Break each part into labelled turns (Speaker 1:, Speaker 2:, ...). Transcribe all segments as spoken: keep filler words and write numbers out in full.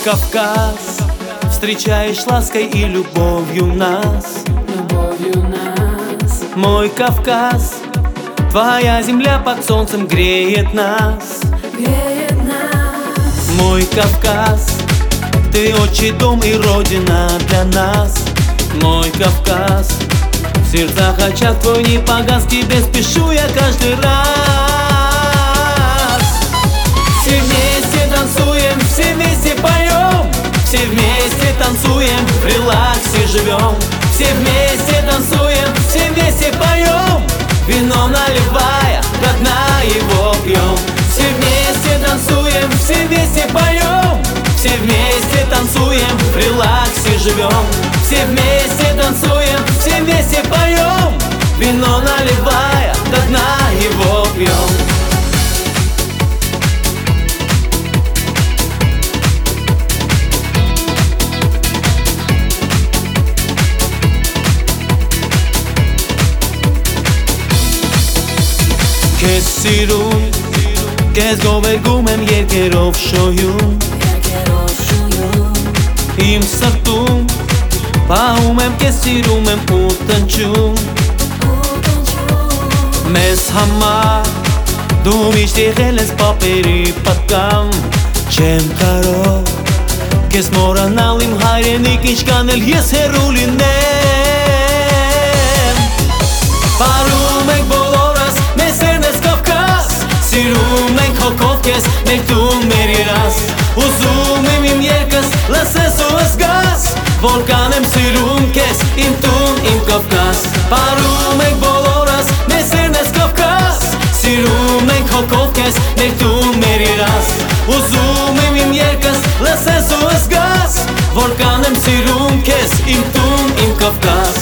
Speaker 1: Кавказ, встречаешь лаской и любовью нас,
Speaker 2: любовью нас.
Speaker 1: Мой Кавказ, твоя земля под солнцем греет нас,
Speaker 2: греет нас.
Speaker 1: Мой Кавказ, ты отчий дом и родина для нас. Мой Кавказ, в сердцах очаг твой не погас, к тебе спешу я каждый раз. Все вместе танцуем, все вместе поем, все вместе танцуем, в релаксе живем. Все вместе танцуем, все вместе поем, вино наливая, до дна его пьем. Все вместе танцуем, все вместе поем, все вместе танцуем, в релаксе живем. Все вместе танцуем, все вместе поем, вино наливая, до дна его пьем. Քեզ սիրում, քեզ գովերգում եմ երկերով շոյում,
Speaker 2: երկերով շոյում,
Speaker 1: իմ սրտում պահում եմ, քեզ սիրում եմ ու տնջում,
Speaker 2: ու տնջում։
Speaker 1: Մեզ համար դու միշտ եղել ես պապերի պատկամ, չեմ կարող քեզ մոռանալ իմ հայրենիք, ինչ կանել ես հեռու լինեմ։ Պարում ենք բոլորս, մեզ սերն ես Կավկազ, սիրում ենք հոգով քեզ, մեր տուն մեր երաս։ Ուզում եմ իմ երկս լսես ու զգաս, որ կանեմ սիրում քեզ, իմ տուն, իմ Կավկազ։ Պարում ենք բոլորս, մեզ սերն ես Կավկազ, սիրում ենք հոգով քեզ, մեր տուն մեր երաս։ Ուզում եմ իմ երկս լսես ու զգաս, որ կանեմ սիրում քեզ, իմ տուն, իմ Կավկազ։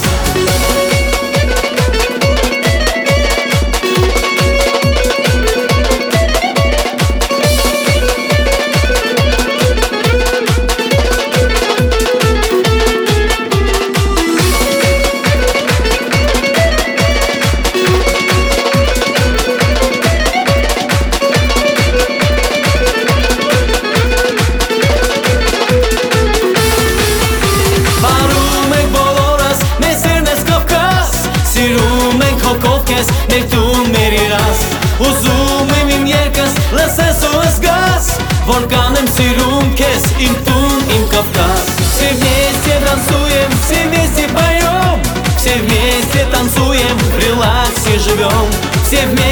Speaker 1: Մեր տուն մեր երաս, ուզում եմ իմ երկս լսես ու զգաս, որ կանեմ սիրում քեզ, իմ տուն, իմ Կավկազ։ Все вместе танцуем, все вместе поем, все вместе танцуем, в релаксе живем. Все вместе